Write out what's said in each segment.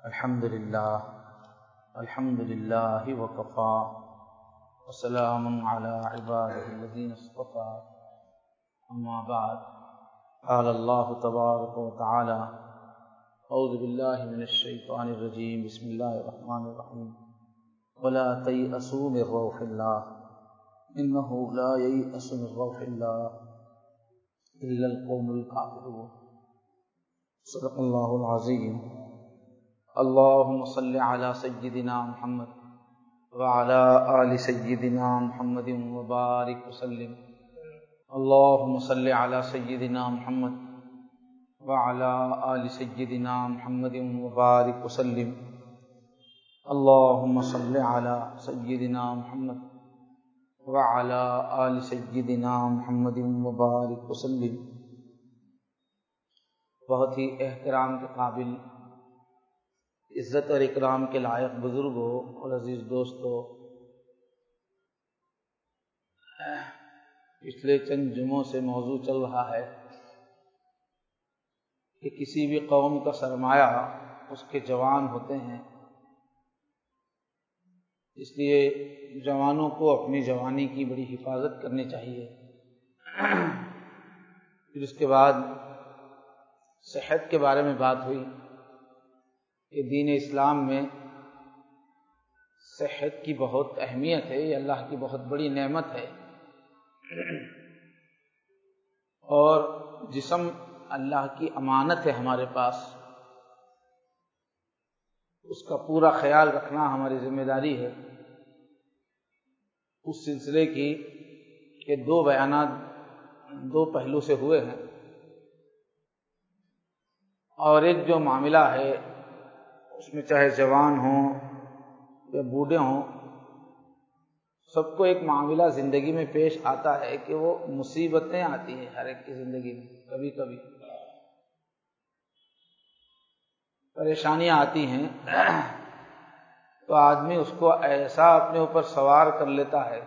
الحمد للہ وکفا وسلام علی عباده الذین اصطفى اما بعد قال اللہ تبارک وتعالی اعوذ باللہ من الشیطان الرجیم بسم اللہ الرحمن الرحیم ولا تیأسوا من روح اللہ انہ لا ییأس من روح اللہ الا القوم الکافرون صدق اللہ العظیم اللہم صل علی سیدنا محمد وعلی آل سیدنا محمد وبارک وسلم اللہم صل علی سیدنا محمد وعلی آل سیدنا محمد وبارک وسلم اللہم صل علی سیدنا محمد وعلی آل سیدنا محمد وبارک وسلم۔ بہت ہی احترام کے قابل، عزت اور اکرام کے لائق بزرگوں اور عزیز دوستوں، پچھلے چند جمعوں سے موضوع چل رہا ہے کہ کسی بھی قوم کا سرمایہ اس کے جوان ہوتے ہیں، اس لیے جوانوں کو اپنی جوانی کی بڑی حفاظت کرنی چاہیے۔ پھر اس کے بعد صحت کے بارے میں بات ہوئی کہ دین اسلام میں صحت کی بہت اہمیت ہے، یہ اللہ کی بہت بڑی نعمت ہے، اور جسم اللہ کی امانت ہے ہمارے پاس، اس کا پورا خیال رکھنا ہماری ذمہ داری ہے۔ اس سلسلے کی کہ دو بیانات دو پہلو سے ہوئے ہیں، اور ایک جو معاملہ ہے اس میں چاہے جوان ہوں یا بوڑھے ہوں، سب کو ایک معاملہ زندگی میں پیش آتا ہے کہ وہ مصیبتیں آتی ہیں ہر ایک کی زندگی میں، کبھی کبھی پریشانیاں آتی ہیں، تو آدمی اس کو ایسا اپنے اوپر سوار کر لیتا ہے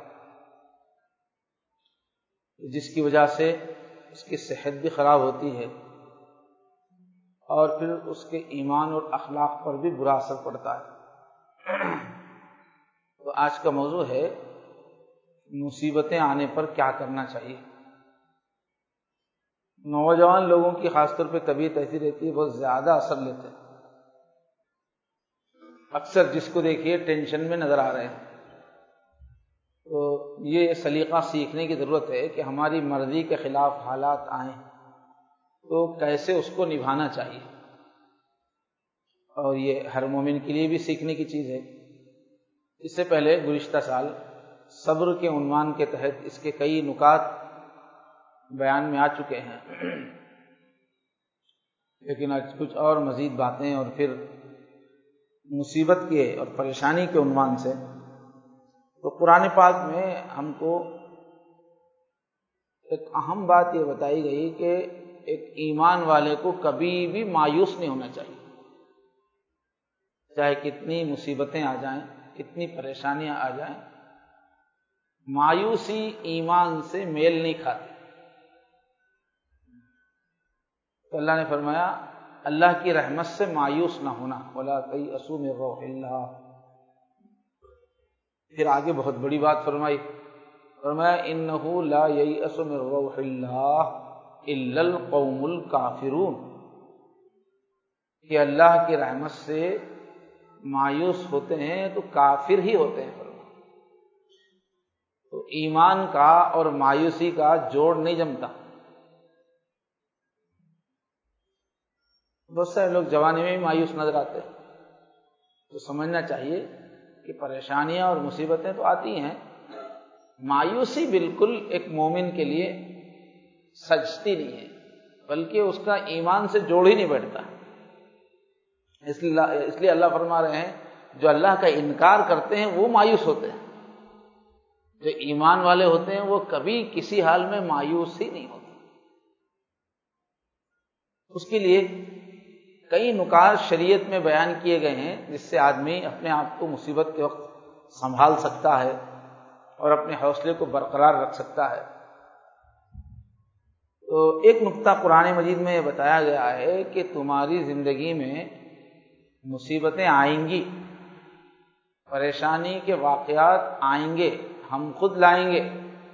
جس کی وجہ سے اس کی صحت بھی خراب ہوتی ہے، اور پھر اس کے ایمان اور اخلاق پر بھی برا اثر پڑتا ہے۔ تو آج کا موضوع ہے مصیبتیں آنے پر کیا کرنا چاہیے۔ نوجوان لوگوں کی خاص طور پہ طبیعت ایسی رہتی ہے، بہت زیادہ اثر لیتے ہیں، اکثر جس کو دیکھیے ٹینشن میں نظر آ رہے ہیں۔ تو یہ سلیقہ سیکھنے کی ضرورت ہے کہ ہماری مرضی کے خلاف حالات آئیں تو کیسے اس کو نبھانا چاہیے، اور یہ ہر مومن کے لیے بھی سیکھنے کی چیز ہے۔ اس سے پہلے گزشتہ سال صبر کے عنوان کے تحت اس کے کئی نکات بیان میں آ چکے ہیں، لیکن آج کچھ اور مزید باتیں، اور پھر مصیبت کے اور پریشانی کے عنوان سے تو قرآن پاک میں ہم کو ایک اہم بات یہ بتائی گئی کہ ایک ایمان والے کو کبھی بھی مایوس نہیں ہونا چاہیے، چاہے کتنی مصیبتیں آ جائیں، کتنی پریشانیاں آ جائیں، مایوسی ایمان سے میل نہیں کھاتی۔ تو اللہ نے فرمایا اللہ کی رحمت سے مایوس نہ ہونا، ولا تیأسوا من روح اللہ۔ پھر آگے بہت بڑی بات فرمایا انہ لا ییأس من روح اللہ الا القوم الکافرون، کہ اللہ کی رحمت سے مایوس ہوتے ہیں تو کافر ہی ہوتے ہیں۔ تو ایمان کا اور مایوسی کا جوڑ نہیں جمتا۔ بہت سارے لوگ جوانی میں بھی مایوس نظر آتے ہیں، تو سمجھنا چاہیے کہ پریشانیاں اور مصیبتیں تو آتی ہیں، مایوسی بالکل ایک مومن کے لیے سجتی نہیں ہے، بلکہ اس کا ایمان سے جوڑ ہی نہیں بیٹھتا۔ اس لیے اللہ فرما رہے ہیں جو اللہ کا انکار کرتے ہیں وہ مایوس ہوتے ہیں، جو ایمان والے ہوتے ہیں وہ کبھی کسی حال میں مایوس ہی نہیں ہوتے۔ اس کے لیے کئی نکات شریعت میں بیان کیے گئے ہیں جس سے آدمی اپنے آپ کو مصیبت کے وقت سنبھال سکتا ہے اور اپنے حوصلے کو برقرار رکھ سکتا ہے۔ تو ایک نقطہ قرآن مجید میں یہ بتایا گیا ہے کہ تمہاری زندگی میں مصیبتیں آئیں گی، پریشانی کے واقعات آئیں گے، ہم خود لائیں گے،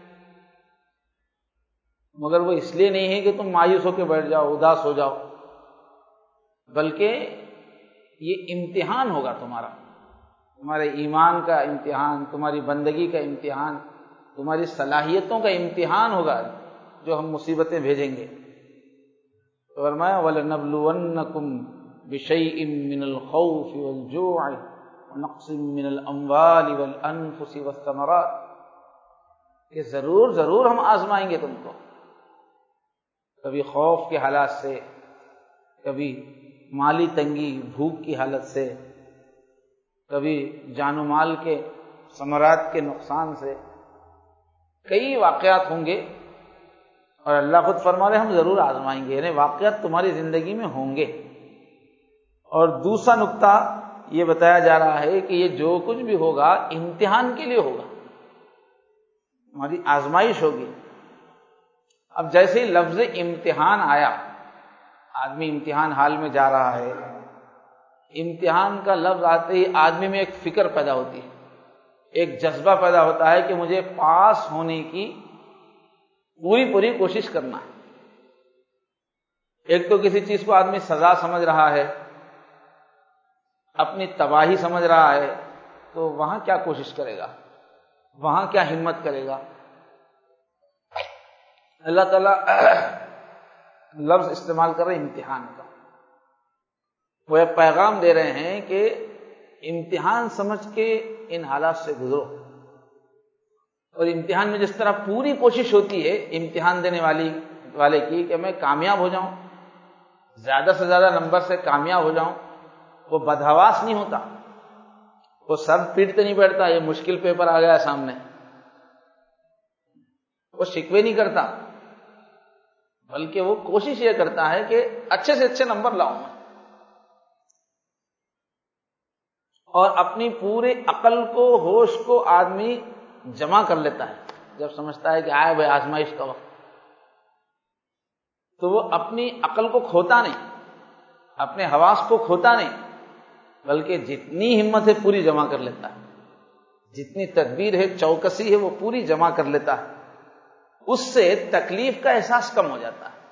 مگر وہ اس لیے نہیں ہے کہ تم مایوس ہو کے بیٹھ جاؤ، اداس ہو جاؤ، بلکہ یہ امتحان ہوگا تمہارا، تمہارے ایمان کا امتحان، تمہاری بندگی کا امتحان، تمہاری صلاحیتوں کا امتحان ہوگا جو ہم مصیبتیں بھیجیں گے۔ تو فرمایا وَلَنَبْلُوَنَّكُمْ بِشَيْءٍ مِّنَ الْخَوْفِ وَالْجُوعِ وَنَقْصٍ مِّنَ الْأَمْوَالِ وَالْأَنفُسِ وَالثَّمَرَاتِ، کہ ضرور ہم آزمائیں گے تم کو، کبھی خوف کے حالات سے، کبھی مالی تنگی بھوک کی حالت سے، کبھی جان و مال کے ثمرات کے نقصان سے، کئی واقعات ہوں گے، اور اللہ خود فرما رہے ہم ضرور آزمائیں گے، یعنی واقعات تمہاری زندگی میں ہوں گے۔ اور دوسرا نقطہ یہ بتایا جا رہا ہے کہ یہ جو کچھ بھی ہوگا امتحان کے لیے ہوگا، ہماری آزمائش ہوگی۔ اب جیسے ہی لفظ امتحان آیا، آدمی امتحان حال میں جا رہا ہے، امتحان کا لفظ آتے ہی آدمی میں ایک فکر پیدا ہوتی ہے، ایک جذبہ پیدا ہوتا ہے کہ مجھے پاس ہونے کی پوری کوشش کرنا ہے۔ ایک تو کسی چیز کو آدمی سزا سمجھ رہا ہے، اپنی تباہی سمجھ رہا ہے، تو وہاں کیا کوشش کرے گا، وہاں کیا ہمت کرے گا؟ اللہ تعالیٰ لفظ استعمال کر رہے امتحان کا، وہ ایک پیغام دے رہے ہیں کہ امتحان سمجھ کے ان حالات سے گزرو۔ اور امتحان میں جس طرح پوری کوشش ہوتی ہے امتحان دینے والے کی کہ میں کامیاب ہو جاؤں، زیادہ سے زیادہ نمبر سے کامیاب ہو جاؤں، وہ بدحواس نہیں ہوتا، وہ سر پیٹتے نہیں بیٹھتا یہ مشکل پیپر آ گیا سامنے، وہ شکوے نہیں کرتا، بلکہ وہ کوشش یہ کرتا ہے کہ اچھے سے اچھے نمبر لاؤں میں، اور اپنی پوری عقل کو، ہوش کو آدمی جمع کر لیتا ہے جب سمجھتا ہے کہ آئے بھائی آزمائش کا وقت، تو وہ اپنی عقل کو کھوتا نہیں، اپنے حواس کو کھوتا نہیں، بلکہ جتنی ہمت ہے پوری جمع کر لیتا ہے، جتنی تدبیر ہے، چوکسی ہے، وہ پوری جمع کر لیتا ہے، اس سے تکلیف کا احساس کم ہو جاتا ہے۔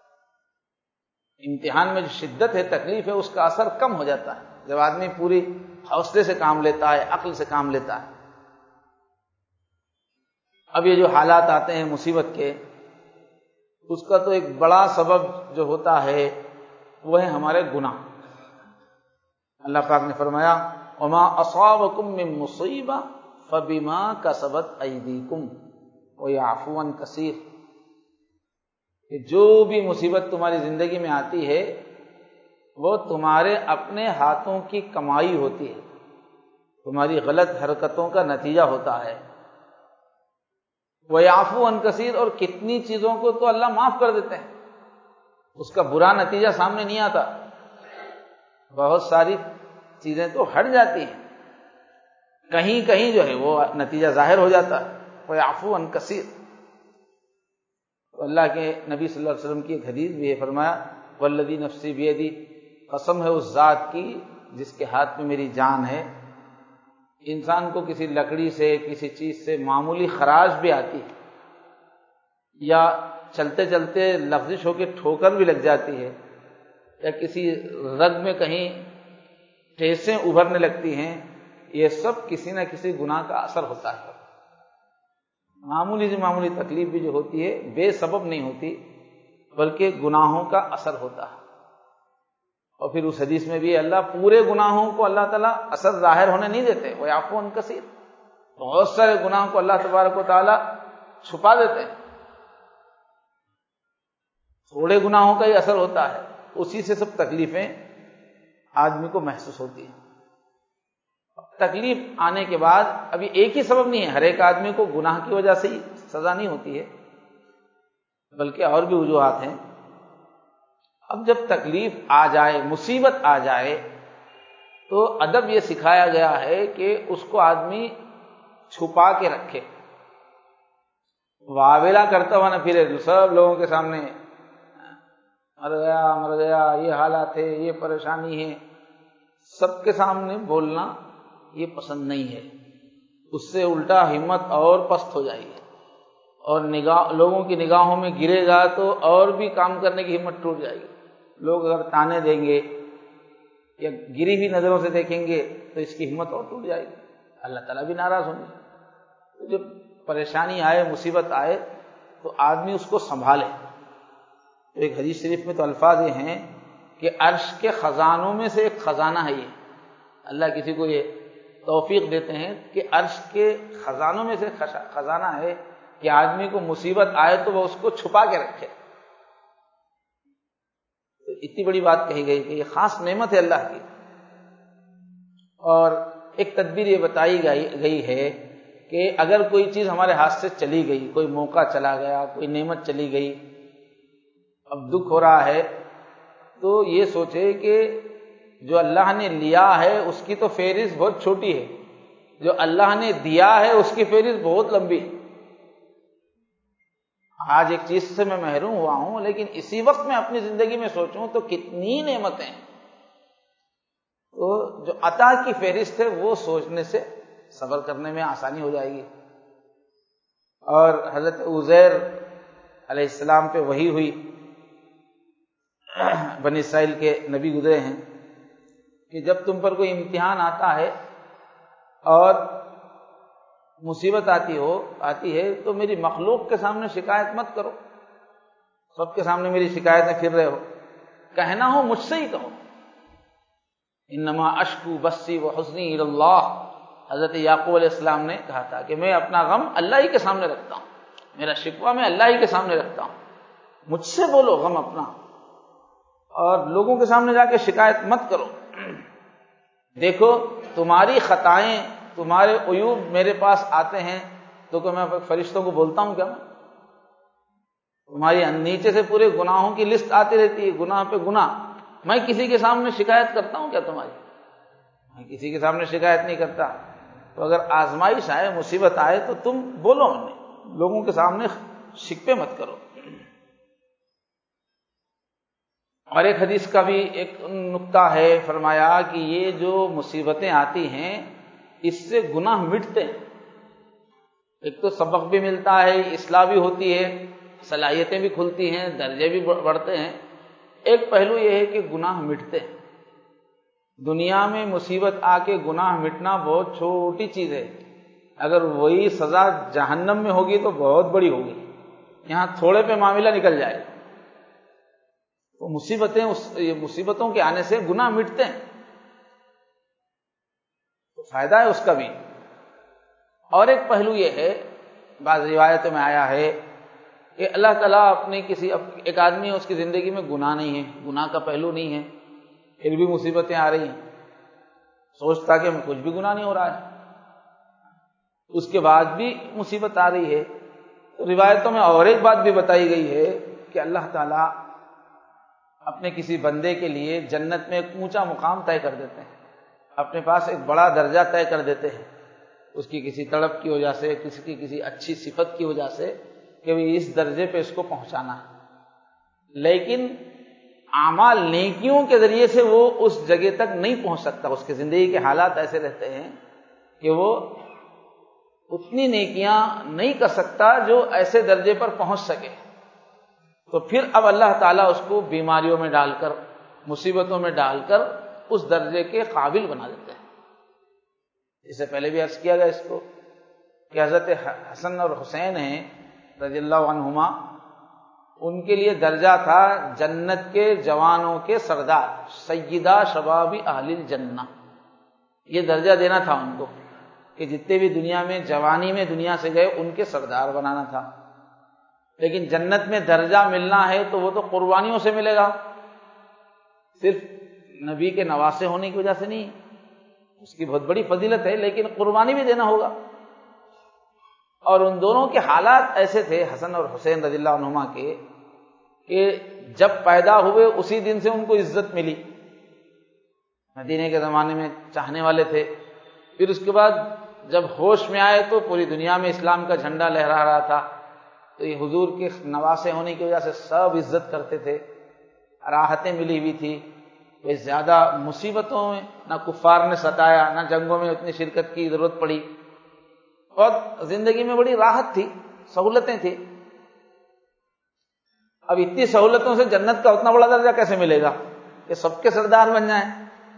امتحان میں جو شدت ہے، تکلیف ہے، اس کا اثر کم ہو جاتا ہے جب آدمی پوری حوصلے سے کام لیتا ہے، عقل سے کام لیتا ہے۔ اب یہ جو حالات آتے ہیں مصیبت کے، اس کا تو ایک بڑا سبب جو ہوتا ہے وہ ہے ہمارے گناہ۔ اللہ پاک نے فرمایا وما اصابکم من مصیبہ فبما کسبت ایدیکم ویعفو عن کثیر، کہ جو بھی مصیبت تمہاری زندگی میں آتی ہے وہ تمہارے اپنے ہاتھوں کی کمائی ہوتی ہے، تمہاری غلط حرکتوں کا نتیجہ ہوتا ہے۔ وَيَعْفُو عَنْ كَثِيرٍ، اور کتنی چیزوں کو تو اللہ معاف کر دیتے ہیں، اس کا برا نتیجہ سامنے نہیں آتا، بہت ساری چیزیں تو ہٹ جاتی ہیں، کہیں کہیں جو ہے وہ نتیجہ ظاہر ہو جاتا ہے۔ وَيَعْفُو عَنْ كَثِيرٍ، تو اللہ کے نبی صلی اللہ علیہ وسلم کی ایک حدیث بھی ہے، فرمایا وَالَّذِي نَفْسِي بِيَدِهِ، قسم ہے اس ذات کی جس کے ہاتھ میں میری جان ہے، انسان کو کسی لکڑی سے، کسی چیز سے معمولی خراش بھی آتی ہے، یا چلتے چلتے لغزش ہو کے ٹھوکر بھی لگ جاتی ہے، یا کسی رگ میں کہیں ٹھیسیں ابھرنے لگتی ہیں، یہ سب کسی نہ کسی گناہ کا اثر ہوتا ہے۔ معمولی سے معمولی تکلیف بھی جو ہوتی ہے بے سبب نہیں ہوتی، بلکہ گناہوں کا اثر ہوتا ہے۔ اور پھر اس حدیث میں بھی اللہ پورے گناہوں کو اللہ تعالیٰ اثر ظاہر ہونے نہیں دیتے، وَيَعْفُو عَنْ كَثِيرٍ، بہت سارے گناہوں کو اللہ تبارک و تعالیٰ چھپا دیتے ہیں، تھوڑے گناہوں کا ہی اثر ہوتا ہے، اسی سے سب تکلیفیں آدمی کو محسوس ہوتی ہیں۔ تکلیف آنے کے بعد ابھی ایک ہی سبب نہیں ہے، ہر ایک آدمی کو گناہ کی وجہ سے ہی سزا نہیں ہوتی ہے، بلکہ اور بھی وجوہات ہیں۔ اب جب تکلیف آ جائے، مصیبت آ جائے، تو ادب یہ سکھایا گیا ہے کہ اس کو آدمی چھپا کے رکھے، واویلا کرتا ہوا نہ پھرے سب لوگوں کے سامنے، مر گیا یہ حالات ہے، یہ پریشانی ہے، سب کے سامنے بولنا یہ پسند نہیں ہے، اس سے الٹا ہمت اور پست ہو جائے گی، اور لوگوں کی نگاہوں میں گرے گا تو اور بھی کام کرنے کی ہمت ٹوٹ جائے گی۔ لوگ اگر تانے دیں گے یا گری ہوئی نظروں سے دیکھیں گے تو اس کی ہمت اور ٹوٹ جائے گی، اللہ تعالیٰ بھی ناراض ہوں گے۔ جب پریشانی آئے، مصیبت آئے تو آدمی اس کو سنبھالے۔ تو ایک حدیث شریف میں تو الفاظ یہ ہیں کہ عرش کے خزانوں میں سے ایک خزانہ ہے یہ، اللہ کسی کو یہ توفیق دیتے ہیں کہ عرش کے خزانوں میں سے خزانہ ہے کہ آدمی کو مصیبت آئے تو وہ اس کو چھپا کے رکھے۔ تو اتنی بڑی بات کہی گئی کہ یہ خاص نعمت ہے اللہ کی۔ اور ایک تدبیر یہ بتائی گئی ہے کہ اگر کوئی چیز ہمارے ہاتھ سے چلی گئی، کوئی موقع چلا گیا، کوئی نعمت چلی گئی، اب دکھ ہو رہا ہے، تو یہ سوچے کہ جو اللہ نے لیا ہے اس کی تو فہرست بہت چھوٹی ہے، جو اللہ نے دیا ہے اس کی فہرست بہت لمبی ہے۔ آج ایک چیز سے میں محروم ہوا ہوں، لیکن اسی وقت میں اپنی زندگی میں سوچوں تو کتنی نعمتیں ہیں۔ تو جو عطا کی فہرست ہے وہ سوچنے سے صبر کرنے میں آسانی ہو جائے گی۔ اور حضرت عزیر علیہ السلام پہ وحی ہوئی، بنی اسرائیل کے نبی گزرے ہیں کہ جب تم پر کوئی امتحان آتا ہے اور مصیبت آتی ہے تو میری مخلوق کے سامنے شکایت مت کرو، سب کے سامنے میری شکایتیں پھر رہے ہو، کہنا ہو مجھ سے ہی کہو۔ انما اشکو بثی وحزنی الی اللہ، حضرت یعقوب علیہ السلام نے کہا تھا کہ میں اپنا غم اللہ ہی کے سامنے رکھتا ہوں، میرا شکوہ میں اللہ ہی کے سامنے رکھتا ہوں، مجھ سے بولو غم اپنا، اور لوگوں کے سامنے جا کے شکایت مت کرو۔ دیکھو تمہاری خطائیں، تمہارے عیوب میرے پاس آتے ہیں تو کہ میں فرشتوں کو بولتا ہوں کیا؟ تمہاری نیچے سے پورے گناہوں کی لسٹ آتی رہتی ہے، گناہ پہ گناہ، میں کسی کے سامنے شکایت کرتا ہوں کیا تمہاری؟ میں کسی کے سامنے شکایت نہیں کرتا۔ تو اگر آزمائش آئے، مصیبت آئے تو تم بولو، لوگوں کے سامنے شکوے مت کرو۔ اور ایک حدیث کا بھی ایک نکتہ ہے، فرمایا کہ یہ جو مصیبتیں آتی ہیں اس سے گناہ مٹتے ہیں، ایک تو سبق بھی ملتا ہے، اصلاح بھی ہوتی ہے، صلاحیتیں بھی کھلتی ہیں، درجے بھی بڑھتے ہیں۔ ایک پہلو یہ ہے کہ گناہ مٹتے ہیں۔ دنیا میں مصیبت آ کے گناہ مٹنا بہت چھوٹی چیز ہے، اگر وہی سزا جہنم میں ہوگی تو بہت بڑی ہوگی، یہاں تھوڑے پہ معاملہ نکل جائے۔ تو مصیبتوں کے آنے سے گناہ مٹتے ہیں، تو فائدہ ہے اس کا بھی۔ اور ایک پہلو یہ ہے، بعض روایتوں میں آیا ہے کہ اللہ تعالیٰ ایک آدمی ہے، اس کی زندگی میں گناہ نہیں ہے، گناہ کا پہلو نہیں ہے، پھر بھی مصیبتیں آ رہی ہیں، سوچتا کہ کچھ بھی گناہ نہیں ہو رہا ہے، اس کے بعد بھی مصیبت آ رہی ہے۔ روایتوں میں اور ایک بات بھی بتائی گئی ہے کہ اللہ تعالیٰ اپنے کسی بندے کے لیے جنت میں ایک اونچا مقام طے کر دیتے ہیں، اپنے پاس ایک بڑا درجہ طے کر دیتے ہیں، اس کی کسی تڑپ کی وجہ سے، کسی اچھی صفت کی وجہ سے، کہ اس درجے پہ اس کو پہنچانا ہے۔ لیکن اعمال نیکیوں کے ذریعے سے وہ اس جگہ تک نہیں پہنچ سکتا، اس کی زندگی کے حالات ایسے رہتے ہیں کہ وہ اتنی نیکیاں نہیں کر سکتا جو ایسے درجے پر پہنچ سکے۔ تو پھر اب اللہ تعالیٰ اس کو بیماریوں میں ڈال کر، مصیبتوں میں ڈال کر اس درجے کے قابل بنا دیتے ہیں۔ اس سے پہلے بھی عرض کیا گیا اس کو کہ حضرت حسن اور حسین ہیں رضی اللہ عنہما، ان کے لیے درجہ تھا جنت کے جوانوں کے سردار، سیدہ شباب اہل الجنہ، یہ درجہ دینا تھا ان کو کہ جتنے بھی دنیا میں جوانی میں دنیا سے گئے ان کے سردار بنانا تھا۔ لیکن جنت میں درجہ ملنا ہے تو وہ تو قربانیوں سے ملے گا، صرف نبی کے نواسے ہونے کی وجہ سے نہیں، اس کی بہت بڑی فضیلت ہے، لیکن قربانی بھی دینا ہوگا۔ اور ان دونوں کے حالات ایسے تھے، حسن اور حسین رضی اللہ عنہما کے، کہ جب پیدا ہوئے اسی دن سے ان کو عزت ملی، مدینے کے زمانے میں چاہنے والے تھے، پھر اس کے بعد جب ہوش میں آئے تو پوری دنیا میں اسلام کا جھنڈا لہرا رہا تھا، تو یہ حضور کے نواسے ہونے کی وجہ سے سب عزت کرتے تھے، راحتیں ملی ہوئی تھی، کوئی زیادہ مصیبتوں میں نہ کفار نے ستایا، نہ جنگوں میں اتنی شرکت کی ضرورت پڑی، اور زندگی میں بڑی راحت تھی، سہولتیں تھیں۔ اب اتنی سہولتوں سے جنت کا اتنا بڑا درجہ کیسے ملے گا کہ سب کے سردار بن جائیں؟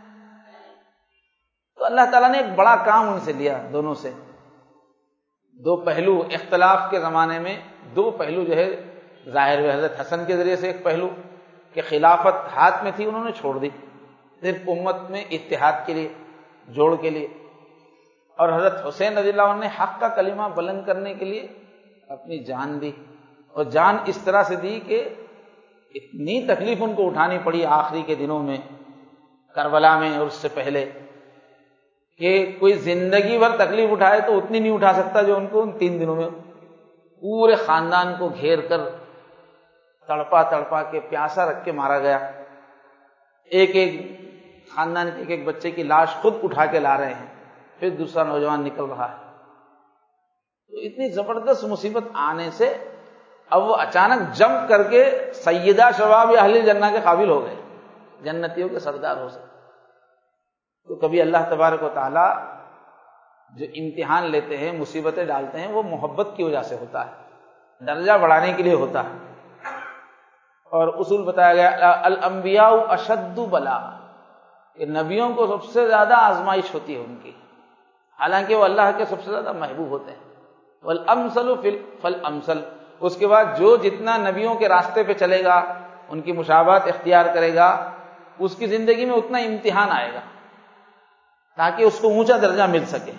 تو اللہ تعالیٰ نے ایک بڑا کام ان سے لیا، دونوں سے۔ دو پہلو اختلاف کے زمانے میں، دو پہلو جو ہے ظاہر ہوئے۔ حضرت حسن کے ذریعے سے ایک پہلو کہ خلافت ہاتھ میں تھی، انہوں نے چھوڑ دی صرف امت میں اتحاد کے لیے، جوڑ کے لیے، اور حضرت حسین رضی اللہ عنہ نے حق کا کلمہ بلند کرنے کے لیے اپنی جان دی، اور جان اس طرح سے دی کہ اتنی تکلیف ان کو اٹھانی پڑی آخری کے دنوں میں کربلا میں اور اس سے پہلے، کہ کوئی زندگی بھر تکلیف اٹھائے تو اتنی نہیں اٹھا سکتا جو ان کو ان 3 دنوں میں پورے خاندان کو گھیر کر تڑپا تڑپا کے پیاسا رکھ کے مارا گیا۔ ایک ایک خاندان کے ایک ایک بچے کی لاش خود اٹھا کے لا رہے ہیں، پھر دوسرا نوجوان نکل رہا ہے۔ تو اتنی زبردست مصیبت آنے سے اب وہ اچانک جمپ کر کے سیدہ شباب اہل جنہ کے قابل ہو گئے، جنتیوں کے سردار ہو سکے۔ تو کبھی اللہ تبارک و تعالی جو امتحان لیتے ہیں، مصیبتیں ڈالتے ہیں، وہ محبت کی وجہ سے ہوتا ہے، درجہ بڑھانے کے لیے ہوتا ہے۔ اور اصول بتایا گیا الانبیاء اشد بلا، کہ نبیوں کو سب سے زیادہ آزمائش ہوتی ہے ان کی، حالانکہ وہ اللہ کے سب سے زیادہ محبوب ہوتے ہیں۔ والامثل فالامثل، اس کے بعد جو جتنا نبیوں کے راستے پہ چلے گا، ان کی مشابہت اختیار کرے گا، اس کی زندگی میں اتنا امتحان آئے گا تاکہ اس کو اونچا درجہ مل سکے۔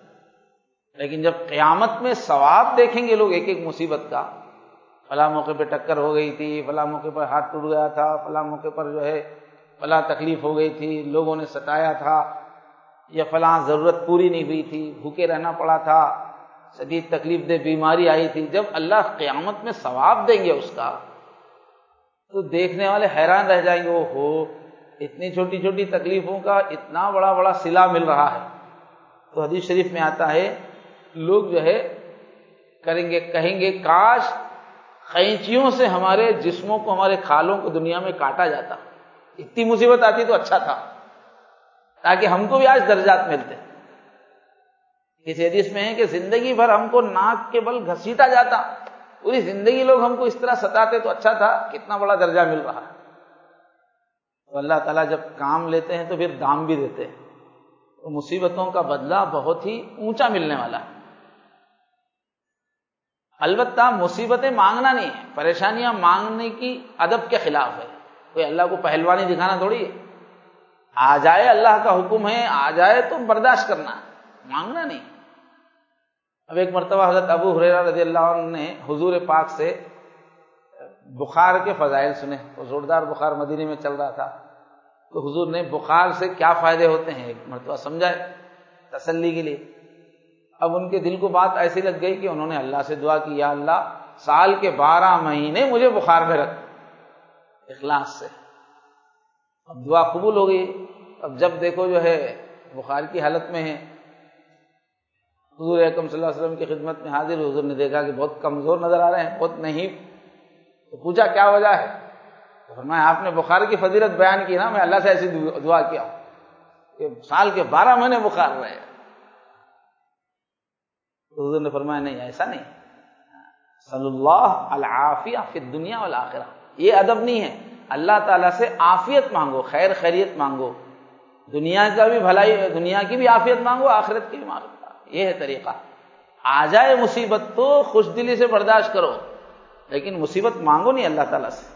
لیکن جب قیامت میں ثواب دیکھیں گے لوگ ایک ایک مصیبت کا، فلاں موقع پہ ٹکر ہو گئی تھی، فلاں موقع پر ہاتھ ٹوٹ گیا تھا، فلاں موقع پر جو ہے فلاں تکلیف ہو گئی تھی، لوگوں نے ستایا تھا، یا فلاں ضرورت پوری نہیں ہوئی تھی، بھوکے رہنا پڑا تھا، شدید تکلیف دہ بیماری آئی تھی، جب اللہ قیامت میں ثواب دیں گے اس کا تو دیکھنے والے حیران رہ جائیں گے، ہو اتنی چھوٹی چھوٹی تکلیفوں کا اتنا بڑا بڑا صلہ مل رہا ہے۔ تو حدیث شریف میں آتا ہے لوگ جو ہے کریں گے، کہیں گے کاش قینچیوں سے ہمارے جسموں کو، ہمارے کھالوں کو دنیا میں کاٹا جاتا، اتنی مصیبت آتی تو اچھا تھا، تاکہ ہم کو بھی آج درجات ملتے۔ اس حدیث میں ہے کہ زندگی بھر ہم کو ناک کے بل گھسیٹا جاتا، پوری زندگی لوگ ہم کو اس طرح ستاتے تو اچھا تھا، کتنا بڑا درجہ مل رہا ہے۔ تو اللہ تعالیٰ جب کام لیتے ہیں تو پھر دام بھی دیتے ہیں، تو مصیبتوں کا بدلہ بہت ہی اونچا ملنے والا ہے۔ البتہ مصیبتیں مانگنا نہیں ہے، پریشانیاں مانگنے کی ادب کے خلاف ہے، کوئی اللہ کو پہلوانی دکھانا تھوڑی ہے۔ آ جائے اللہ کا حکم ہے، آ جائے تو برداشت کرنا ہے، مانگنا نہیں۔ اب ایک مرتبہ حضرت ابو ہریرہ رضی اللہ عنہ نے حضور پاک سے بخار کے فضائل سنے، وہ زوردار بخار مدینے میں چل رہا تھا، تو حضور نے بخار سے کیا فائدے ہوتے ہیں ایک مرتبہ سمجھائے تسلی کے لیے۔ اب ان کے دل کو بات ایسی لگ گئی کہ انہوں نے اللہ سے دعا کی، یا اللہ سال کے 12 مہینے مجھے بخار میں رکھ، اخلاص سے۔ اب دعا قبول ہو گئی۔ اب جب دیکھو جو ہے بخار کی حالت میں ہے، حضور اکرم صلی اللہ علیہ وسلم کی خدمت میں حاضر، حضور نے دیکھا کہ بہت کمزور نظر آ رہے ہیں، بہت نہیں، تو پوچھا کیا وجہ ہے؟ تو فرمایا آپ نے بخار کی فضیلت بیان کی نا، میں اللہ سے ایسی دعا کیا ہوں کہ سال کے 12 مہینے بخار رہے۔ تو حضور نے فرمایا نہیں، ایسا نہیں، صلی اللہ العافیہ فی الدنیا والآخرہ، یہ ادب نہیں ہے۔ اللہ تعالیٰ سے عافیت مانگو، خیر خیریت مانگو، دنیا کا بھی بھلائی، دنیا کی بھی عافیت مانگو، آخرت کی بھی مانگو، یہ ہے طریقہ۔ آ جائے مصیبت تو خوش دلی سے برداشت کرو، لیکن مصیبت مانگو نہیں اللہ تعالیٰ سے۔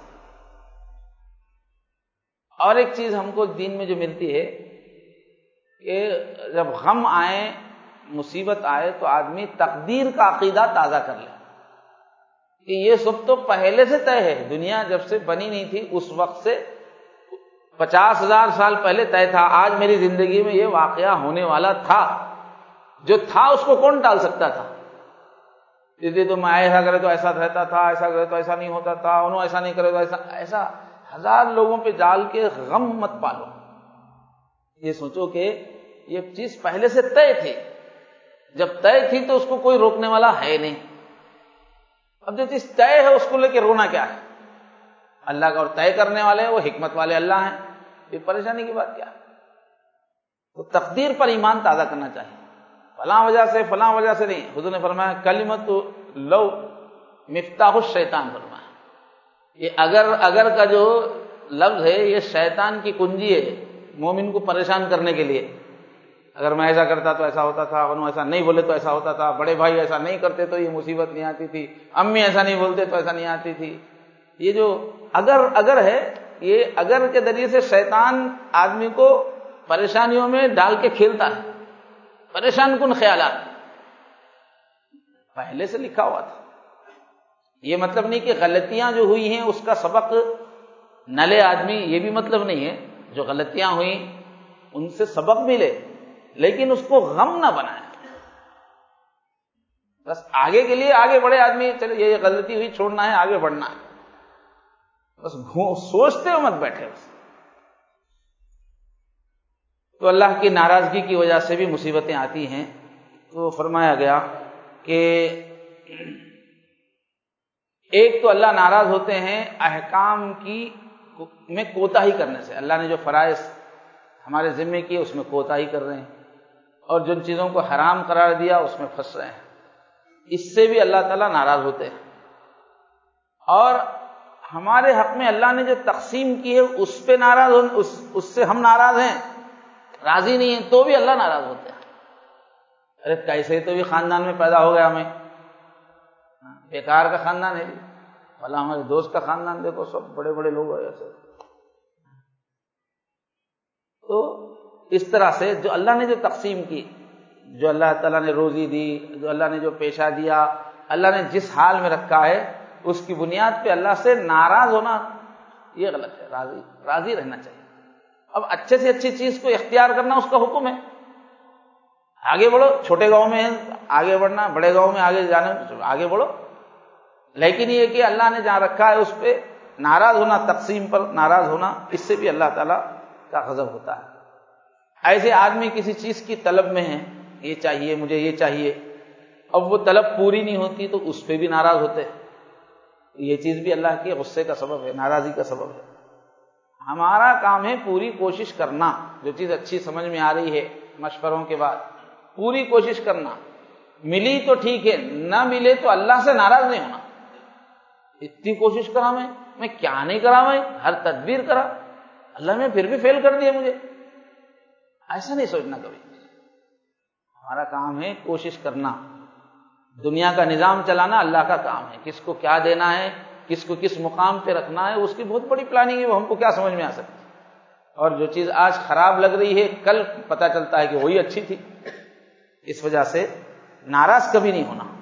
اور ایک چیز ہم کو دین میں جو ملتی ہے کہ جب غم آئے، مصیبت آئے، تو آدمی تقدیر کا عقیدہ تازہ کر لے کہ یہ سب تو پہلے سے طے ہے، دنیا جب سے بنی نہیں تھی اس وقت سے 50,000 سال پہلے طے تھا، آج میری زندگی میں یہ واقعہ ہونے والا تھا، جو تھا اس کو کون ٹال سکتا تھا؟ دیدی تو میں ایسا کرے تو ایسا رہتا تھا، ایسا کرے تو ایسا نہیں ہوتا تھا، انہوں ایسا نہیں کرے تو ایسا 1000 لوگوں پہ جال کے غم مت پالو۔ یہ سوچو کہ یہ چیز پہلے سے طے تھی، جب طے تھی تو اس کو کوئی روکنے والا ہے نہیں۔ اب جو چیز طے ہے اس کو لے کے رونا کیا ہے؟ اللہ کا، اور طے کرنے والے وہ حکمت والے اللہ ہیں، یہ پریشانی کی بات کیا ہے؟ تو تقدیر پر ایمان تازہ کرنا چاہیے. فلاں وجہ سے نہیں. حضور نے فرمایا کلمۃ لو مفتاح الشیطان، فرمایا یہ اگر کا جو لفظ ہے یہ شیطان کی کنجی ہے مومن کو پریشان کرنے کے لیے. اگر میں ایسا کرتا تو ایسا ہوتا تھا، ورنہ ایسا نہیں بولے تو ایسا ہوتا تھا، بڑے بھائی ایسا نہیں کرتے تو یہ مصیبت نہیں آتی تھی، امی ایسا نہیں بولتے تو ایسا نہیں آتی تھی. یہ جو اگر ہے، یہ اگر کے ذریعے سے شیطان آدمی کو پریشانیوں میں ڈال کے کھیلتا ہے. پریشان کن خیالات پہلے سے لکھا ہوا تھا. یہ مطلب نہیں کہ غلطیاں جو ہوئی ہیں اس کا سبق نہ لے آدمی، یہ بھی مطلب نہیں ہے. جو غلطیاں ہوئیں ان سے سبق بھی لے، لیکن اس کو غم نہ بنائے. بس آگے کے لیے آگے بڑھے آدمی، چلو یہ غلطی ہوئی چھوڑنا ہے، آگے بڑھنا ہے. بس سوچتے ہو مت بیٹھے. بس تو اللہ کی ناراضگی کی وجہ سے بھی مصیبتیں آتی ہیں. تو فرمایا گیا کہ ایک تو اللہ ناراض ہوتے ہیں احکام میں کوتاہی کرنے سے. اللہ نے جو فرائض ہمارے ذمے کیے اس میں کوتاہی کر رہے ہیں، اور جن چیزوں کو حرام قرار دیا اس میں پھنس رہے ہیں. اس سے بھی اللہ تعالیٰ ناراض ہوتے ہیں. اور ہمارے حق میں اللہ نے جو تقسیم کی ہے اس پہ ناراض اس سے ہم ناراض ہیں، راضی نہیں ہیں، تو بھی اللہ ناراض ہوتے ہیں. ارے کیسے تو بھی خاندان میں پیدا ہو گیا، ہمیں بیکار کا خاندان ہے. بھلا ہمارے دوست کا خاندان دیکھو، سب بڑے بڑے لوگ ہیں ایسے. تو اس طرح سے جو اللہ نے جو تقسیم کی، جو اللہ تعالیٰ نے روزی دی، جو اللہ نے جو پیشہ دیا، اللہ نے جس حال میں رکھا ہے اس کی بنیاد پہ اللہ سے ناراض ہونا یہ غلط ہے. راضی رہنا چاہیے. اب اچھے سے اچھی چیز کو اختیار کرنا اس کا حکم ہے. آگے بڑھو، چھوٹے گاؤں میں آگے بڑھنا، بڑے گاؤں میں آگے جانا، آگے بڑھو. لیکن یہ کہ اللہ نے جہاں رکھا ہے اس پہ ناراض ہونا، تقسیم پر ناراض ہونا، اس سے بھی اللہ تعالیٰ کا غضب ہوتا ہے. ایسے آدمی کسی چیز کی طلب میں ہے، یہ چاہیے مجھے، یہ چاہیے، اب وہ طلب پوری نہیں ہوتی تو اس پہ بھی ناراض ہوتے ہیں. یہ چیز بھی اللہ کے غصے کا سبب ہے، ناراضی کا سبب ہے. ہمارا کام ہے پوری کوشش کرنا. جو چیز اچھی سمجھ میں آ رہی ہے مشوروں کے بعد پوری کوشش کرنا. ملی تو ٹھیک ہے، نہ ملے تو اللہ سے ناراض نہیں ہونا. اتنی کوشش کرا میں کیا نہیں کرا، میں ہر تدبیر کرا، اللہ نے پھر بھی فیل کر دیا مجھے. ایسا نہیں سوچنا کبھی. ہمارا کام ہے کوشش کرنا. دنیا کا نظام چلانا اللہ کا کام ہے. کس کو کیا دینا ہے، کس کو کس مقام پہ رکھنا ہے، اس کی بہت بڑی پلاننگ ہے. وہ ہم کو کیا سمجھ میں آ سکتی. اور جو چیز آج خراب لگ رہی ہے کل پتہ چلتا ہے کہ وہی اچھی تھی. اس وجہ سے ناراض کبھی نہیں ہونا.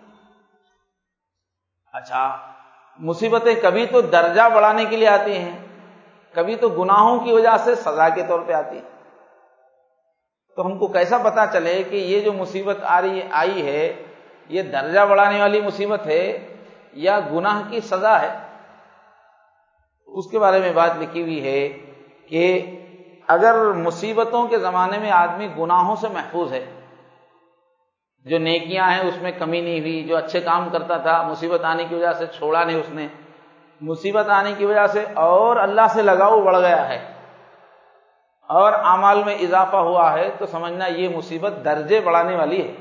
اچھا، مصیبتیں کبھی تو درجہ بڑھانے کے لیے آتی ہیں، کبھی تو گناہوں کی وجہ سے سزا کے طور پہ آتی ہیں. تو ہم کو کیسا پتا چلے کہ یہ جو مصیبت آئی ہے یہ درجہ بڑھانے والی مصیبت ہے یا گناہ کی سزا ہے؟ اس کے بارے میں بات لکھی ہوئی ہے کہ اگر مصیبتوں کے زمانے میں آدمی گناہوں سے محفوظ ہے، جو نیکیاں ہیں اس میں کمی نہیں ہوئی، جو اچھے کام کرتا تھا مصیبت آنے کی وجہ سے چھوڑا نہیں اس نے، مصیبت آنے کی وجہ سے اور اللہ سے لگاؤ بڑھ گیا ہے اور اعمال میں اضافہ ہوا ہے، تو سمجھنا یہ مصیبت درجے بڑھانے والی ہے.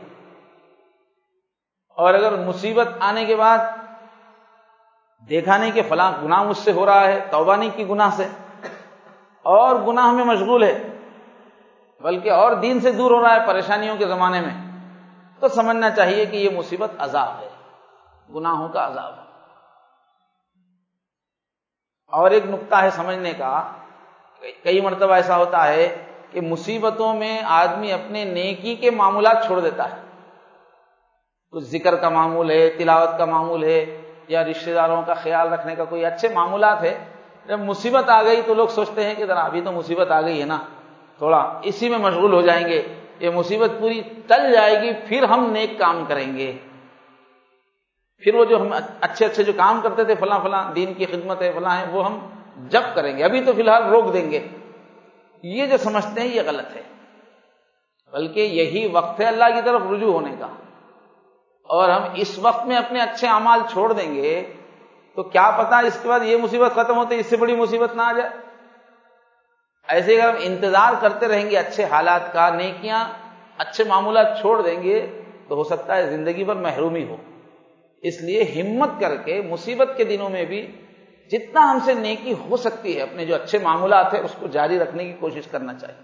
اور اگر مصیبت آنے کے بعد دیکھا نہیں کہ فلاں گناہ مجھ سے ہو رہا ہے، توبہ نہیں کی گناہ سے اور گناہ میں مشغول ہے، بلکہ اور دین سے دور ہو رہا ہے پریشانیوں کے زمانے میں، تو سمجھنا چاہیے کہ یہ مصیبت عذاب ہے، گناہوں کا عذاب ہے. اور ایک نقطہ ہے سمجھنے کا، کئی مرتبہ ایسا ہوتا ہے کہ مصیبتوں میں آدمی اپنے نیکی کے معمولات چھوڑ دیتا ہے. کچھ ذکر کا معمول ہے، تلاوت کا معمول ہے، یا رشتہ داروں کا خیال رکھنے کا کوئی اچھے معمولات ہے. جب مصیبت آ گئی تو لوگ سوچتے ہیں کہ ذرا ابھی تو مصیبت آ گئی ہے نا، تھوڑا اسی میں مشغول ہو جائیں گے، یہ مصیبت پوری ٹل جائے گی پھر ہم نیک کام کریں گے. پھر وہ جو ہم اچھے جو کام کرتے تھے، فلاں فلاں دین کی خدمت ہے، فلاں ہے، وہ ہم جب کریں گے، ابھی تو فی الحال روک دیں گے. یہ جو سمجھتے ہیں یہ غلط ہے، بلکہ یہی وقت ہے اللہ کی طرف رجوع ہونے کا. اور ہم اس وقت میں اپنے اچھے اعمال چھوڑ دیں گے تو کیا پتا اس کے بعد یہ مصیبت ختم ہوتے اس سے بڑی مصیبت نہ آ جائے. ایسے اگر ہم انتظار کرتے رہیں گے اچھے حالات کا، نیکیاں اچھے معمولات چھوڑ دیں گے تو ہو سکتا ہے زندگی پر محرومی ہو۔ اس لیے ہمت کر کے مصیبت کے دنوں میں بھی جتنا ہم سے نیکی ہو سکتی ہے اپنے جو اچھے معمولات ہیں اس کو جاری رکھنے کی کوشش کرنا چاہیے۔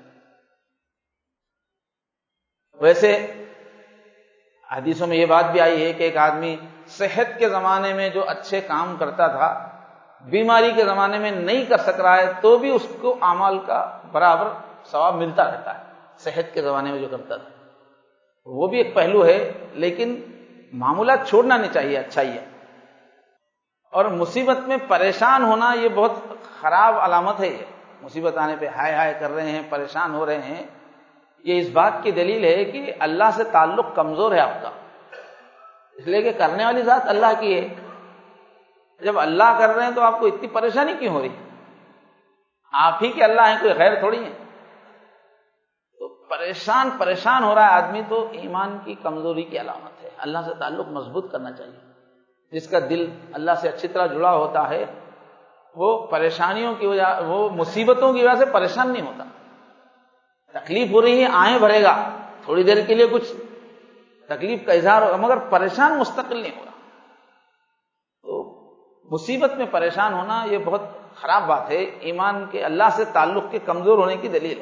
ویسے حدیثوں میں یہ بات بھی آئی ہے کہ ایک آدمی صحت کے زمانے میں جو اچھے کام کرتا تھا بیماری کے زمانے میں نہیں کر سک رہا ہے تو بھی اس کو اعمال کا برابر ثواب ملتا رہتا ہے، صحت کے زمانے میں جو کرتا تھا۔ وہ بھی ایک پہلو ہے، لیکن معمولات چھوڑنا نہیں چاہیے، اچھا ہی ہے۔ اور مصیبت میں پریشان ہونا یہ بہت خراب علامت ہے۔ یہ مصیبت آنے پہ ہائے ہائے کر رہے ہیں، پریشان ہو رہے ہیں، یہ اس بات کی دلیل ہے کہ اللہ سے تعلق کمزور ہے آپ کا، اس لیے کہ کرنے والی ذات اللہ کی ہے۔ جب اللہ کر رہے ہیں تو آپ کو اتنی پریشانی کیوں ہو رہی؟ آپ ہی کے اللہ ہیں، کوئی غیر تھوڑی ہے۔ تو پریشان ہو رہا ہے آدمی تو ایمان کی کمزوری کی علامت ہے۔ اللہ سے تعلق مضبوط کرنا چاہیے۔ جس کا دل اللہ سے اچھی طرح جڑا ہوتا ہے وہ پریشانیوں کی وجہ، وہ مصیبتوں کی وجہ سے پریشان نہیں ہوتا۔ تکلیف ہو رہی ہے آہیں بھرے گا، تھوڑی دیر کے لیے کچھ تکلیف کا اظہار ہوگا، مگر پریشان مستقل نہیں ہوگا۔ تو مصیبت میں پریشان ہونا یہ بہت خراب بات ہے، ایمان کے اللہ سے تعلق کے کمزور ہونے کی دلیل ہے۔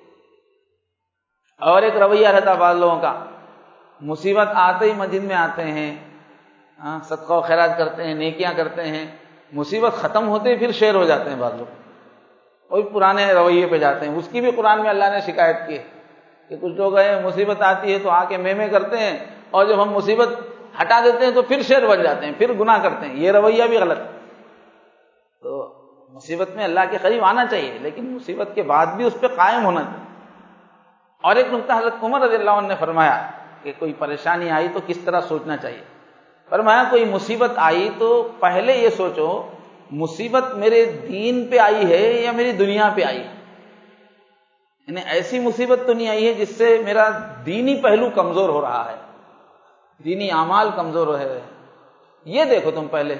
اور ایک رویہ رہتا بعض لوگوں کا، مصیبت آتے ہی مسجد میں آتے ہیں، صدقہ و خیرات کرتے ہیں، نیکیاں کرتے ہیں، مصیبت ختم ہوتے ہی پھر شیر ہو جاتے ہیں بعض لوگ، وہی پرانے رویے پہ جاتے ہیں۔ اس کی بھی قرآن میں اللہ نے شکایت کی ہے کہ کچھ لوگ ہیں مصیبت آتی ہے تو آ کے میں کرتے ہیں، اور جب ہم مصیبت ہٹا دیتے ہیں تو پھر شیر بن جاتے ہیں، پھر گناہ کرتے ہیں۔ یہ رویہ بھی غلط ہے۔ تو مصیبت میں اللہ کے قریب آنا چاہیے، لیکن مصیبت کے بعد بھی اس پہ قائم ہونا چاہیے۔ اور ایک نقطہ حضرت عمر رضی اللہ عنہ نے فرمایا کہ کوئی پریشانی آئی تو کس طرح سوچنا چاہیے۔ فرمایا کوئی مصیبت آئی تو پہلے یہ سوچو مصیبت میرے دین پہ آئی ہے یا میری دنیا پہ آئی ہے، یعنی ایسی مصیبت تو نہیں آئی ہے جس سے میرا دینی پہلو کمزور ہو رہا ہے، دینی اعمال کمزور ہو رہے ہیں، یہ دیکھو تم پہلے۔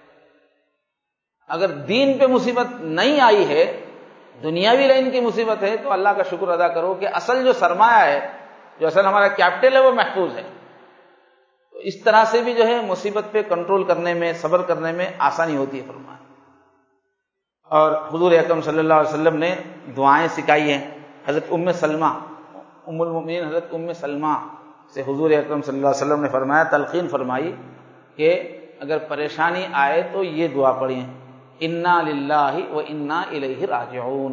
اگر دین پہ مصیبت نہیں آئی ہے، دنیاوی لائن کی مصیبت ہے، تو اللہ کا شکر ادا کرو کہ اصل جو سرمایہ ہے، جو اصل ہمارا کیپٹل ہے وہ محفوظ ہے۔ تو اس طرح سے بھی جو ہے مصیبت پہ کنٹرول کرنے میں، صبر کرنے میں آسانی ہوتی ہے فرمایا۔ اور حضور اکرم صلی اللہ علیہ وسلم نے دعائیں سکھائی ہیں۔ حضرت ام سلمہ، ام المؤمنین حضرت ام سلمہ سے حضور اکرم صلی اللہ علیہ وسلم نے فرمایا، تلقین فرمائی کہ اگر پریشانی آئے تو یہ دعا پڑھیں، انا للہ و انا الیہ راجعون،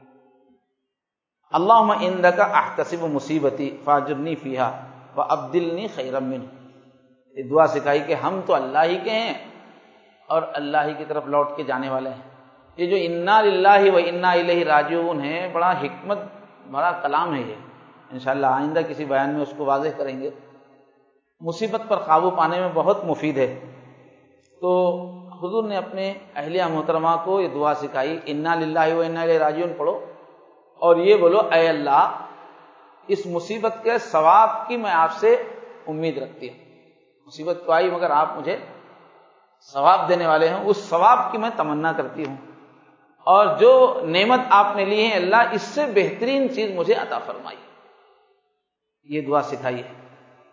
اللہم انک احتسب مصیبتی فاجرنی فیہا وابدلنی خیرا منہ۔ یہ دعا سکھائی کہ ہم تو اللہ ہی کے ہیں اور اللہ ہی کی طرف لوٹ کے جانے والے ہیں۔ یہ جو انا للہ و انا الیہ راجعون ہے، بڑا حکمت بڑا کلام ہے یہ، انشاءاللہ آئندہ کسی بیان میں اس کو واضح کریں گے۔ مصیبت پر قابو پانے میں بہت مفید ہے۔ تو حضور نے اپنے اہلیہ محترمہ کو یہ دعا سکھائی، انا للہ و انا الیہ راجعون پڑھو اور یہ بولو، اے اللہ اس مصیبت کے ثواب کی میں آپ سے امید رکھتی ہوں، مصیبت تو آئی مگر آپ مجھے ثواب دینے والے ہیں، اس ثواب کی میں تمنا کرتی ہوں، اور جو نعمت آپ نے لی ہے اللہ اس سے بہترین چیز مجھے عطا فرمائی۔ یہ دعا سکھائی ہے۔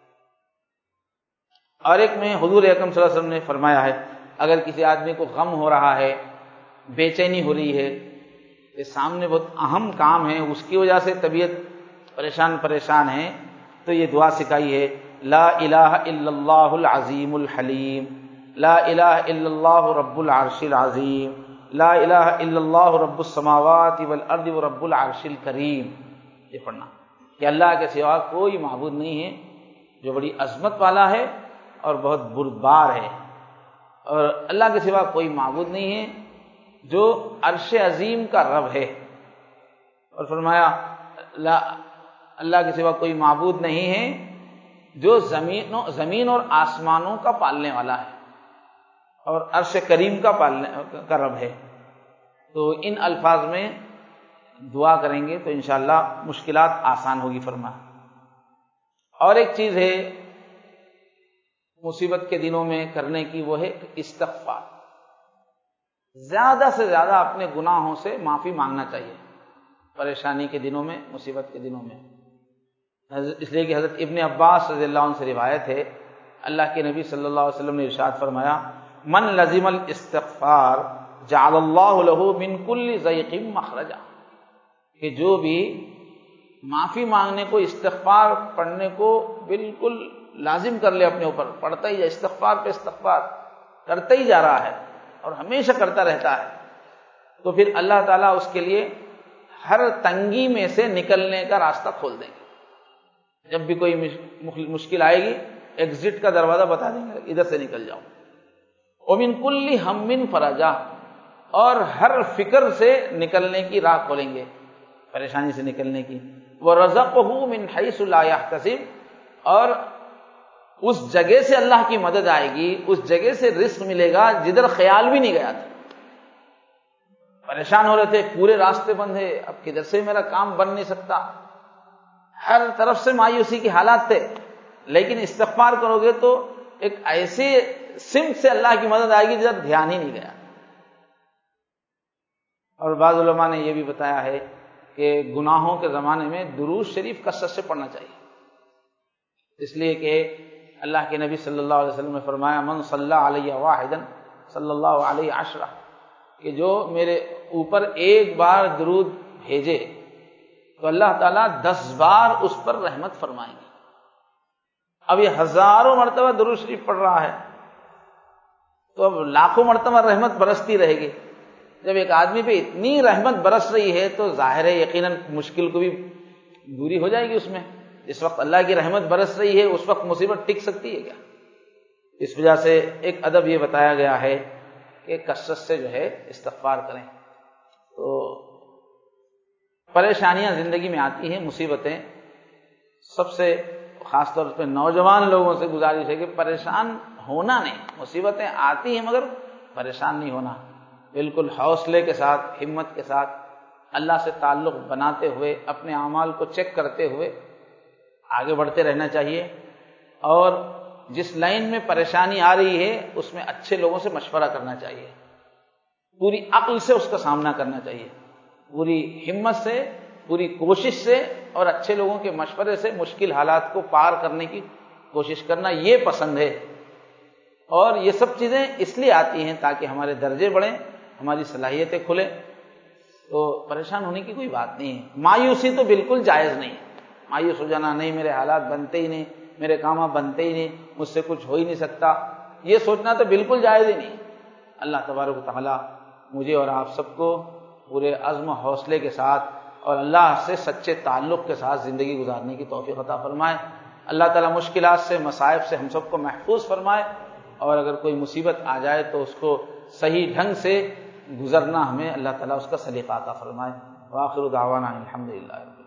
اور ایک میں حضور اکرم صلی اللہ علیہ وسلم نے فرمایا ہے، اگر کسی آدمی کو غم ہو رہا ہے، بے چینی ہو رہی ہے، کہ سامنے بہت اہم کام ہے، اس کی وجہ سے طبیعت پریشان ہے، تو یہ دعا سکھائی ہے، لا الہ الا اللہ العظیم الحلیم، لا الہ الا اللہ رب العرش العظیم، لا الہ الا اللہ رب السماوات والارض ورب العرش الکریم۔ یہ پڑھنا کہ اللہ کے سوا کوئی معبود نہیں ہے جو بڑی عظمت والا ہے اور بہت بردبار ہے، اور اللہ کے سوا کوئی معبود نہیں ہے جو عرش عظیم کا رب ہے، اور فرمایا اللہ کے سوا کوئی معبود نہیں ہے جو زمین اور آسمانوں کا پالنے والا ہے اور عرش کریم کا رب ہے۔ تو ان الفاظ میں دعا کریں گے تو انشاءاللہ مشکلات آسان ہوگی فرمایا۔ اور ایک چیز ہے مصیبت کے دنوں میں کرنے کی، وہ ہے استغفار۔ زیادہ سے زیادہ اپنے گناہوں سے معافی مانگنا چاہیے، پریشانی کے دنوں میں، مصیبت کے دنوں میں۔ اس لیے کہ حضرت ابن عباس رضی اللہ عنہ سے روایت ہے، اللہ کے نبی صلی اللہ علیہ وسلم نے ارشاد فرمایا، من لزم الاستغفار جعل اللہ لہ من کل ضیق مخرجا، کہ جو بھی معافی مانگنے کو، استغفار پڑھنے کو بالکل لازم کر لے اپنے اوپر، پڑھتا ہی جائے، استغفار پہ استغفار کرتا ہی جا رہا ہے اور ہمیشہ کرتا رہتا ہے، تو پھر اللہ تعالیٰ اس کے لیے ہر تنگی میں سے نکلنے کا راستہ کھول دیں گے۔ جب بھی کوئی مشکل آئے گی، ایگزٹ کا دروازہ بتا دیں گے، ادھر سے نکل جاؤ۔ ومن کل ہم فرجا، اور ہر فکر سے نکلنے کی راہ کھولیں گے، پریشانی سے نکلنے کی۔ وَرَزَقَهُ مِنْ حَيْثُ لَا يَحْتَسِبُ، اور اس جگہ سے اللہ کی مدد آئے گی، اس جگہ سے رزق ملے گا جدھر خیال بھی نہیں گیا تھا۔ پریشان ہو رہے تھے، پورے راستے بند ہے، اب کدھر سے میرا کام بن نہیں سکتا، ہر طرف سے مایوسی کے حالات تھے، لیکن استغفار کرو گے تو ایک ایسے سمت سے اللہ کی مدد آئے گی جدھر دھیان ہی نہیں گیا۔ اور بعض علماء نے یہ بھی بتایا ہے کہ گناہوں کے زمانے میں درود شریف کثرت سے پڑھنا چاہیے، اس لیے کہ اللہ کے نبی صلی اللہ علیہ وسلم نے فرمایا، من صلی علیہ واحدا صلی اللہ علیہ عشرہ، کہ جو میرے اوپر ایک بار درود بھیجے تو اللہ تعالیٰ 10 بار اس پر رحمت فرمائیں گے۔ اب یہ ہزاروں مرتبہ درود شریف پڑھ رہا ہے تو اب لاکھوں مرتبہ رحمت برستی رہے گی۔ جب ایک آدمی پہ اتنی رحمت برس رہی ہے تو ظاہر ہے یقیناً مشکل کو بھی دوری ہو جائے گی اس میں۔ اس وقت اللہ کی رحمت برس رہی ہے، اس وقت مصیبت ٹک سکتی ہے کیا؟ اس وجہ سے ایک ادب یہ بتایا گیا ہے کہ کثرت سے جو ہے استغفار کریں۔ تو پریشانیاں زندگی میں آتی ہیں، مصیبتیں، سب سے خاص طور پہ نوجوان لوگوں سے گزارش ہے کہ پریشان ہونا نہیں، مصیبتیں آتی ہیں مگر پریشان نہیں ہونا، بالکل حوصلے کے ساتھ، ہمت کے ساتھ، اللہ سے تعلق بناتے ہوئے، اپنے اعمال کو چیک کرتے ہوئے آگے بڑھتے رہنا چاہیے، اور جس لائن میں پریشانی آ رہی ہے اس میں اچھے لوگوں سے مشورہ کرنا چاہیے، پوری عقل سے اس کا سامنا کرنا چاہیے، پوری ہمت سے، پوری کوشش سے اور اچھے لوگوں کے مشورے سے مشکل حالات کو پار کرنے کی کوشش کرنا، یہ پسند ہے۔ اور یہ سب چیزیں اس لیے آتی ہیں تاکہ ہمارے درجے بڑھیں، ہماری صلاحیتیں کھلیں، تو پریشان ہونے کی کوئی بات نہیں ہے۔ مایوسی تو بالکل جائز نہیں، مایوس ہو جانا، نہیں میرے حالات بنتے ہی نہیں، میرے کام بنتے ہی نہیں، مجھ سے کچھ ہو ہی نہیں سکتا، یہ سوچنا تو بالکل جائز ہی نہیں۔ اللہ تبارک و تعالی مجھے اور آپ سب کو پورے عزم و حوصلے کے ساتھ اور اللہ سے سچے تعلق کے ساتھ زندگی گزارنے کی توفیق عطا فرمائے۔ اللہ تعالیٰ مشکلات سے، مصائب سے ہم سب کو محفوظ فرمائے، اور اگر کوئی مصیبت آ جائے تو اس کو صحیح ڈھنگ سے گزرنا ہمیں اللہ تعالیٰ اس کا سلیقہ عطا فرمائے۔ وآخر دعوانا الحمدللہ۔